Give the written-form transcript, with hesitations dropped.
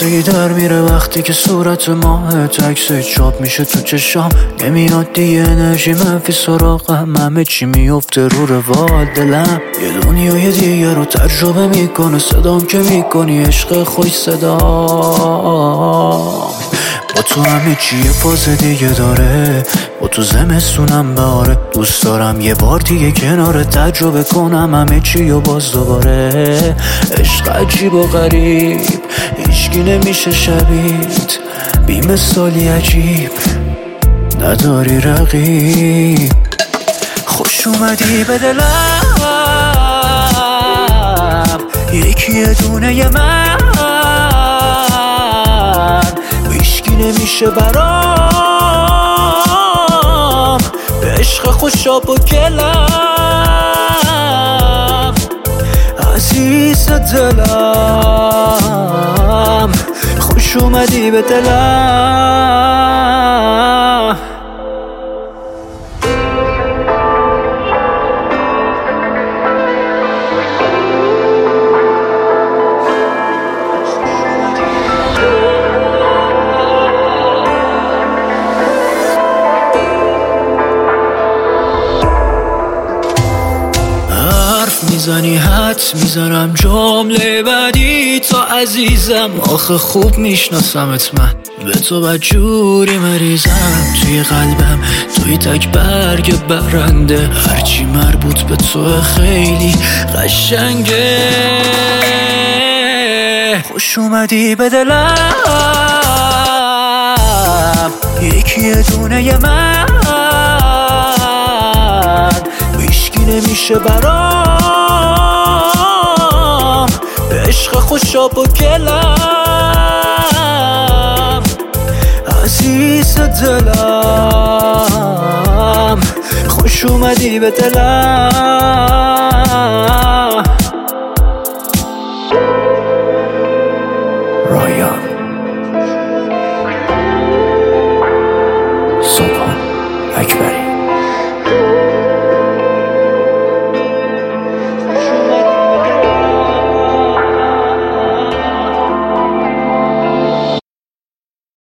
خستگی در میره وقتی که صورت ماه تکسه چاپ میشه تو چشام. نمیاد دیگه انرژی منفی سراغم، همه چی میفته رو روال دلم. یه دنیای دیگه رو تجربه میکنه صدام که میکنی عشق خوش صدام. با تو همه چی یه فاز دیگه داره، با تو زمستونم بهاره. دوست دارم یه بار دیگه کنار تجربه کنم همه چی و باز دوباره. عشق عجیب و غریب هیچکی نمیشه شبیت، بی مثالی عجیب نداری رقیب. خوش اومدی به دلم یکی دونه من، هیچکی نمیشه برام به عشق خوشاب و گلم. عزیز دلم خوش اومدی به دلم. میزنی حد میزنم جمله بعدی تا عزیزم. آخه خوب میشناسمت من، به تو بدجوری مریضم. توی قلبم توی تک برگ برنده، هرچی مربوط به تو خیلی قشنگه. خوش اومدی به دلم یکی دونه من، هیچکی نمیشه برام به عشق خوشاب و گلم. عزیز دلم خوش اومدی به دلم.